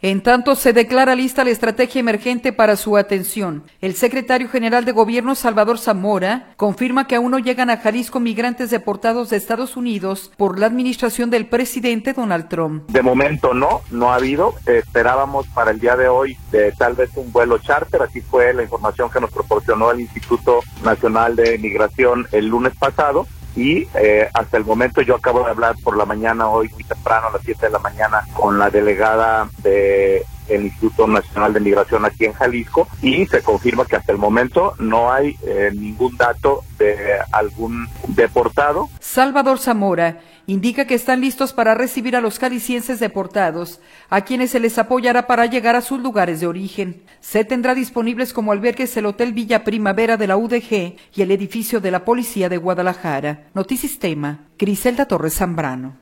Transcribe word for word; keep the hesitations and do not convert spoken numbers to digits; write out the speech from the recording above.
En tanto, se declara lista la estrategia emergente para su atención. El secretario general de Gobierno, Salvador Zamora, confirma que aún no llegan a Jalisco migrantes deportados de Estados Unidos por la administración del presidente Donald Trump. De momento no, no ha habido. Esperábamos para el día de hoy de tal vez un vuelo charter, así fue la información que nos proporcionó el Instituto Nacional de Migración el lunes pasado. Y eh, hasta el momento yo acabo de hablar por la mañana, hoy muy temprano, a las siete de la mañana, con la delegada de el Instituto Nacional de Migración aquí en Jalisco, y se confirma que hasta el momento no hay eh, ningún dato de algún deportado. Salvador Zamora indica que están listos para recibir a los jaliscienses deportados, a quienes se les apoyará para llegar a sus lugares de origen. Se tendrá disponibles como albergues el Hotel Villa Primavera de la U D G y el edificio de la Policía de Guadalajara. Notisistema, Griselda Torres Zambrano.